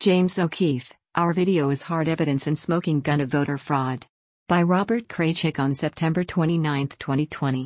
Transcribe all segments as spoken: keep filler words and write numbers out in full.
James O'Keefe, Our Video is Hard Evidence in Smoking Gun of Voter Fraud. By Robert Kraychik on September twenty-ninth, twenty twenty.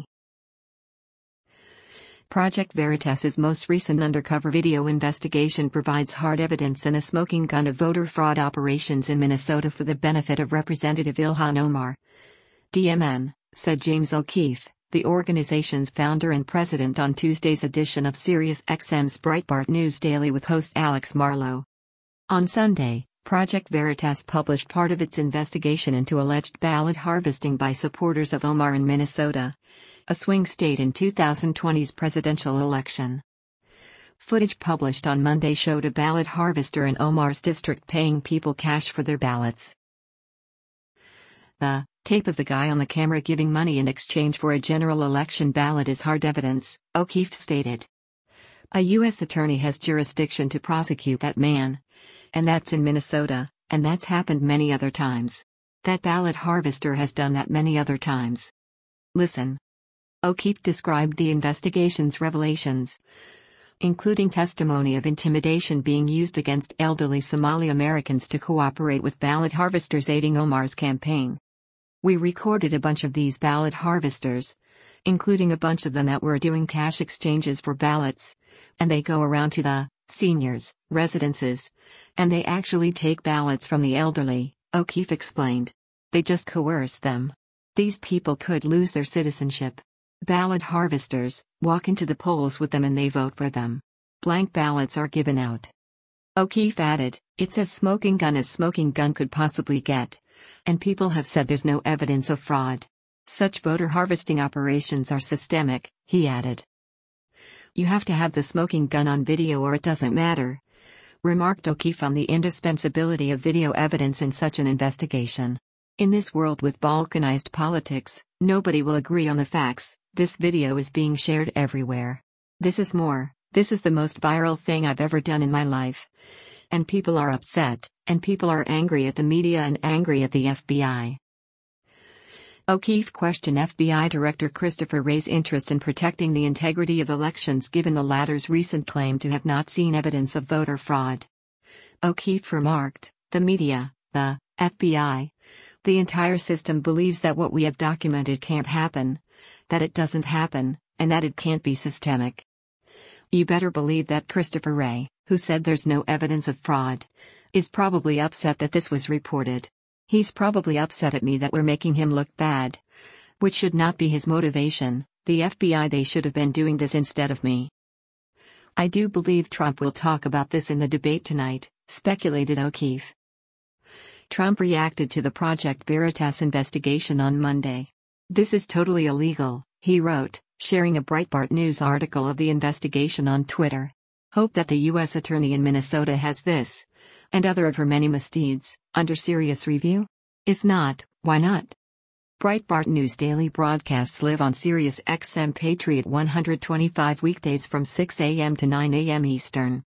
Project Veritas's most recent undercover video investigation provides hard evidence in a smoking gun of voter fraud operations in Minnesota for the benefit of Representative Ilhan Omar. D M N, said James O'Keefe, the organization's founder and president, on Tuesday's edition of SiriusXM's Breitbart News Daily with host Alex Marlow. On Sunday, Project Veritas published part of its investigation into alleged ballot harvesting by supporters of Omar in Minnesota, a swing state in twenty twenty's presidential election. Footage published on Monday showed a ballot harvester in Omar's district paying people cash for their ballots. The tape of the guy on the camera giving money in exchange for a general election ballot is hard evidence, O'Keefe stated. A U S attorney has jurisdiction to prosecute that man. And that's in Minnesota, and that's happened many other times. That ballot harvester has done that many other times. Listen. O'Keefe described the investigation's revelations, including testimony of intimidation being used against elderly Somali Americans to cooperate with ballot harvesters aiding Omar's campaign. We recorded a bunch of these ballot harvesters, including a bunch of them that were doing cash exchanges for ballots, and they go around to the seniors' residences, and they actually take ballots from the elderly, O'Keefe explained. They just coerce them. These people could lose their citizenship. Ballot harvesters walk into the polls with them and they vote for them. Blank ballots are given out. O'Keefe added, "It's as smoking gun as smoking gun could possibly get. And people have said there's no evidence of fraud. Such voter harvesting operations are systemic," he added. "You have to have the smoking gun on video or it doesn't matter," remarked O'Keefe on the indispensability of video evidence in such an investigation. "In this world with balkanized politics, nobody will agree on the facts. This video is being shared everywhere. This is more, this is the most viral thing I've ever done in my life. And people are upset, and people are angry at the media and angry at the F B I." O'Keefe questioned F B I Director Christopher Wray's interest in protecting the integrity of elections given the latter's recent claim to have not seen evidence of voter fraud. O'Keefe remarked, "The media, the F B I, the entire system believes that what we have documented can't happen, that it doesn't happen, and that it can't be systemic. You better believe that Christopher Wray, who said there's no evidence of fraud, is probably upset that this was reported. He's probably upset at me that we're making him look bad. Which should not be his motivation. The F B I, they should have been doing this instead of me." "I do believe Trump will talk about this in the debate tonight," speculated O'Keefe. Trump reacted to the Project Veritas investigation on Monday. "This is totally illegal," he wrote, sharing a Breitbart News article of the investigation on Twitter. "Hope that the U S attorney in Minnesota has this, and other of her many misdeeds, under serious review? If not, why not?" Breitbart News Daily broadcasts live on SiriusXM Patriot one twenty-five weekdays from six a m to nine a m Eastern.